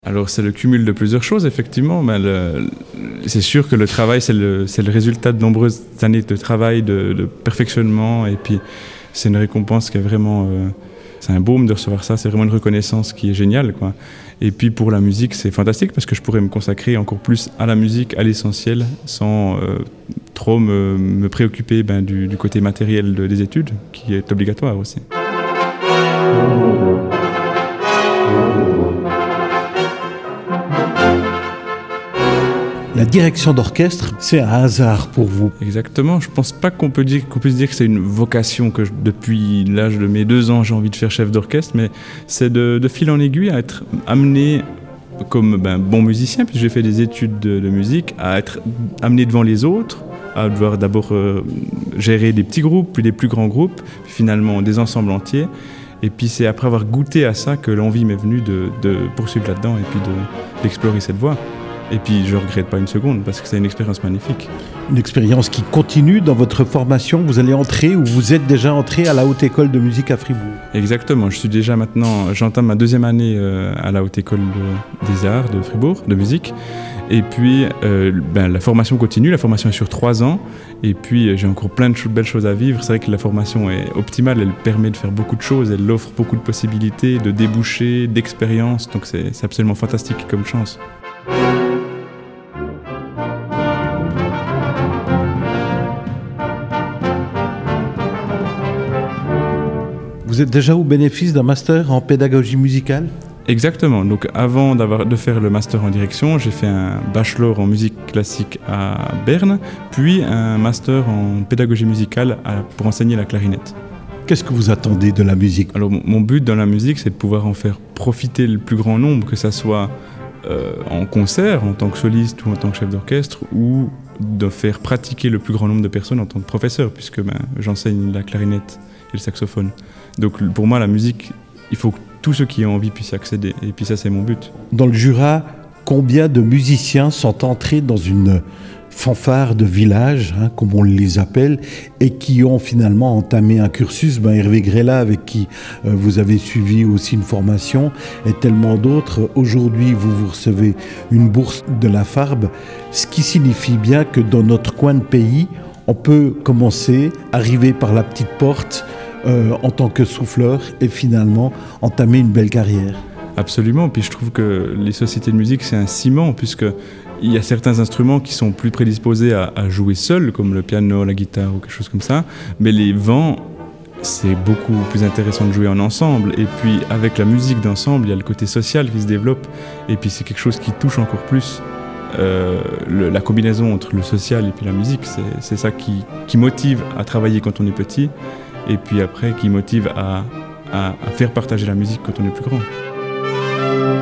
Alors c'est le cumul de plusieurs choses, effectivement. Mais c'est sûr que le travail, c'est le résultat de nombreuses années de travail, de perfectionnement. Et puis c'est une récompense qui est vraiment... c'est un baume de recevoir ça, c'est vraiment une reconnaissance qui est géniale, quoi. Et puis pour la musique, c'est fantastique parce que je pourrais me consacrer encore plus à la musique, à l'essentiel, sans trop me préoccuper du côté matériel des études, qui est obligatoire aussi. La direction d'orchestre, c'est un hasard pour vous. Exactement, je ne pense pas qu'on puisse dire que c'est une vocation que depuis l'âge de mes 2 ans, j'ai envie de faire chef d'orchestre, mais c'est de fil en aiguille à être amené comme bon musicien, puisque j'ai fait des études de musique, à être amené devant les autres, à devoir d'abord gérer des petits groupes, puis des plus grands groupes, puis finalement des ensembles entiers. Et puis c'est après avoir goûté à ça que l'envie m'est venue de poursuivre là-dedans et puis d'explorer cette voie. Et puis je ne regrette pas une seconde parce que c'est une expérience magnifique. Une expérience qui continue dans votre formation. Vous allez entrer ou vous êtes déjà entré à la Haute École de musique à Fribourg. Exactement, j'entame ma 2e année à la Haute École des Arts de Fribourg, de musique. Et puis la formation continue, la formation est sur 3 ans. Et puis j'ai encore plein de belles choses à vivre. C'est vrai que la formation est optimale, elle permet de faire beaucoup de choses, elle offre beaucoup de possibilités, de débouchés, d'expériences. Donc c'est absolument fantastique comme chance. Vous êtes déjà au bénéfice d'un master en pédagogie musicale ? Exactement. Donc avant de faire le master en direction, j'ai fait un bachelor en musique classique à Berne, puis un master en pédagogie musicale pour enseigner la clarinette. Qu'est-ce que vous attendez de la musique ? Alors mon but dans la musique, c'est de pouvoir en faire profiter le plus grand nombre, que ça soit en concert, en tant que soliste ou en tant que chef d'orchestre, ou de faire pratiquer le plus grand nombre de personnes en tant que professeur, puisque j'enseigne la clarinette et le saxophone. Donc pour moi, la musique, il faut que tous ceux qui ont envie puissent y accéder. Et puis ça, c'est mon but. Dans le Jura, combien de musiciens sont entrés dans une fanfare de village, comme on les appelle, et qui ont finalement entamé un cursus ? Hervé Grella, avec qui vous avez suivi aussi une formation, et tellement d'autres. Aujourd'hui, vous recevez une bourse de la FARB, ce qui signifie bien que dans notre coin de pays, on peut commencer, arriver par la petite porte, en tant que souffleur et finalement entamer une belle carrière. Absolument, puis je trouve que les sociétés de musique c'est un ciment puisqu'il y a certains instruments qui sont plus prédisposés à jouer seuls comme le piano, la guitare ou quelque chose comme ça, mais les vents c'est beaucoup plus intéressant de jouer en ensemble et puis avec la musique d'ensemble il y a le côté social qui se développe et puis c'est quelque chose qui touche encore plus la combinaison entre le social et puis la musique, c'est ça qui motive à travailler quand on est petit et puis après qui motive à faire partager la musique quand on est plus grand.